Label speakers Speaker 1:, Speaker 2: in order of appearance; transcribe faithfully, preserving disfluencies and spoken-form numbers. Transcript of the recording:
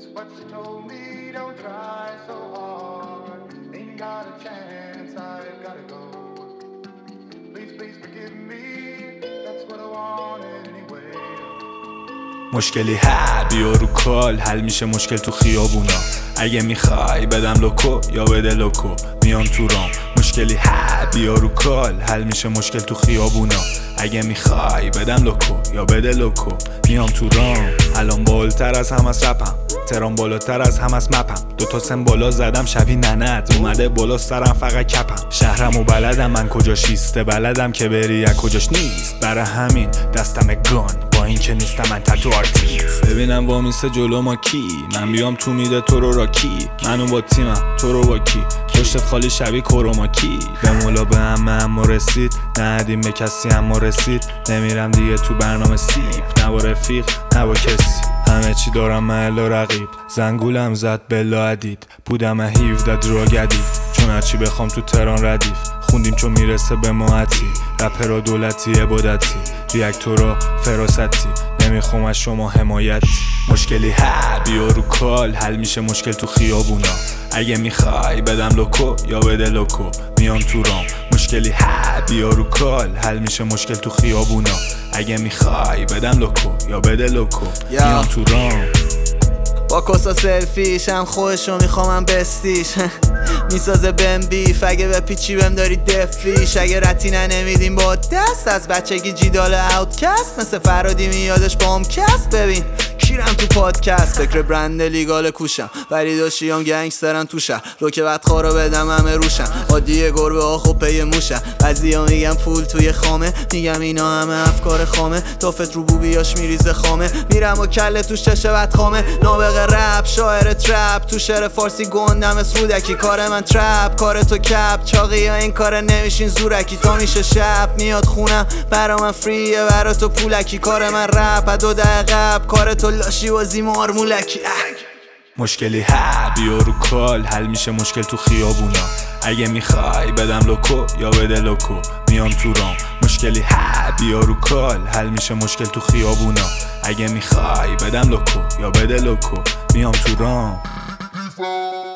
Speaker 1: But she told me don't try so hard. Ain't got a chance, I've gotta go. Please, please forgive me. That's what I wanted anyway.
Speaker 2: مشکلی ها بیا رو کال، حل میشه مشکل تو خیابونا. اگه میخوای بدم لوکو یا بده لوکو، میام تو رام. مشکلی ها بیا رو کال، حل میشه مشکل تو خیابونا. اگه میخوای بدم لوکو یا بده لوکو، میام تو رام. الان بالاتر از هم از رپم، ترام بالاتر از هم از مپم. دوتا سن بالا زدم شبیه ننت، اومده بالا سرم فقط کپم. شهرم و بلدم من کجاش ایسته، بلدم که بری از کجاش نیست. برای همین دستم گان، با این که نیستم من تتو آرتیست. ببینم وامیسته جلو ما کی، من بیام تو میده تو رو را کی. منو با تیمم تو رو با کی، پشتت خالی شبیه کروما کی. به مولا به همه اما رسید، ندیم به کسی اما رسید. نمیرم دیگه تو برنامه سیب، نه با رفیق نه با کسی. همه چی دارم محل و رقیب، زنگولم زد بلا عدید. بودم هیفده دروگدید، چون هرچی بخوام تو تران ردیف. خوندیم چون میرسه به ماهتی، رپرا دولتی عبادتی، ریاکتورا فراستی. نمیخوام از شما حمایتی. مشکلی ها بیا رو کال، حل میشه مشکل تو خیابونا. اگه میخوای بدم لوکو یا بده لوکو، میام تو رام. مشکلی ها بیا رو کال، حل میشه مشکل تو خیابونا. اگه میخوای بدم لوکو یا بده لوکو، میام تو رام.
Speaker 3: با کسا سلفیش هم خودشو میخوامم بستیش. میسازه بهم بیف، اگه به پیچی بهم داری دفیش. اگه رتینه نمیدیم با دست، از بچگی جیدال اوتکست. مثل فرادی میادش با هم کست. ببین کیرم تو پادکست، فکر برند لیگال کوشم. ولی داشتیام گنگسترن تو شهر، رو که بعد خارا بدم همه روشن. عادیه گربه ها خب پی موشن. بعضیا میگم پول توی خامه، میگم اینا همه افکار خامه. تافت رو بوبیاش میریزه خامه، میرم و کله توش چشه بد خامه. نابغه رپ شاعر ترپ، تو شعر فارسی گندم از رودکی. کار من ترپ، کار تو کپ. چاقی ها این کار نمیشین زورکی. تا میشه شب میاد خونم، برا من فریه برا تو پولکی. کار من رپ دو دقیقه قبل، کار تو لاشی بازی مارمولکی.
Speaker 2: مشکلی ها بیا رو کال، حل میشه مشکل تو خیابونا. اگه میخوای بدم لوکو یا بده لوکو، میام تو رام. مشکلی ها بیا رو کال، حل میشه مشکل تو خیابونا. اگه میخوای بدم لوکو یا بده لوکو، میام تو رام.